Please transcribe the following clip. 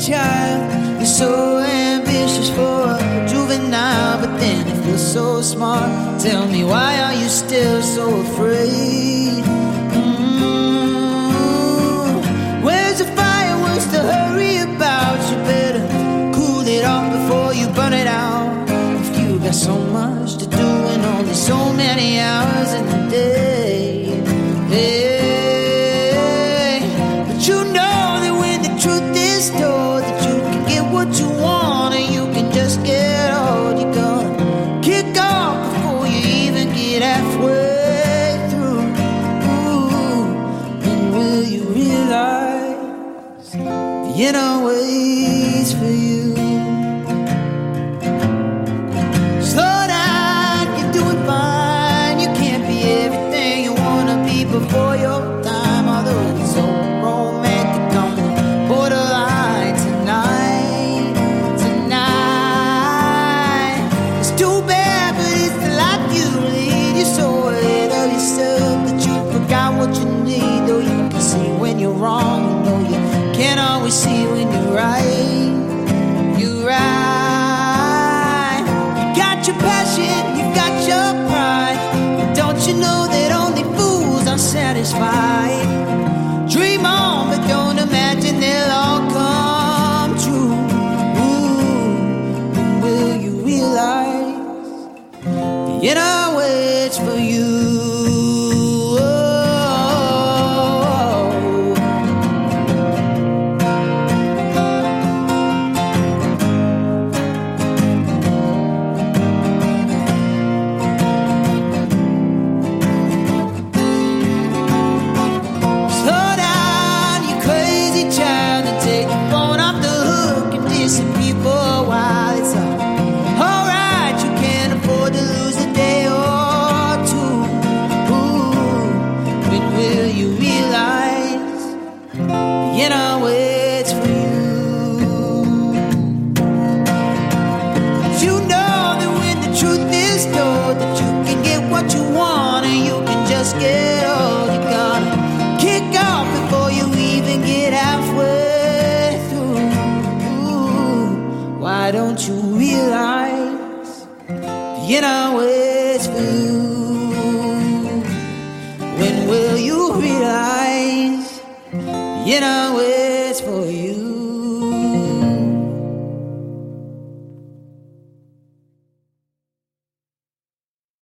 child. You're so ambitious for a juvenile, but then if you're so smart, tell me, why are you still so afraid? Where's the fire? What's the hurry about? You better cool it off before you burn it out. If you got so much to do and only so many hours in the day, hey, but you know that when the truth is told, that you can get what you want and you can just get old. You're gonna kick off before you even get halfway through. Ooh, when will you realize the inner waits for you? Slow down, you're doing fine. You can't be everything you wanna be before your time. Although it's so romantic on the borderline tonight, tonight. It's too bad, but it's the life you lead. You're so ahead of yourself that you forgot what you need. Though you can see when you're wrong, you know you can't always see when you're right. You're right. You got your passion, you got your pride. But don't you know that only fools are satisfied? Dream on, but don't imagine they'll all come true. Ooh, when will you realize the inner waits for you? Slow down, you crazy child, and take your phone off the hook and disappear for a while. It's alright, you can't afford to lose a day or two. Ooh, when will you realize the inner waits for you? You know that when the truth is told, that you can get what you want and you can just get old. You gotta kick off before you even get halfway through. Ooh, why don't you realize the inner waits for you? When will you realize the inner waits for you?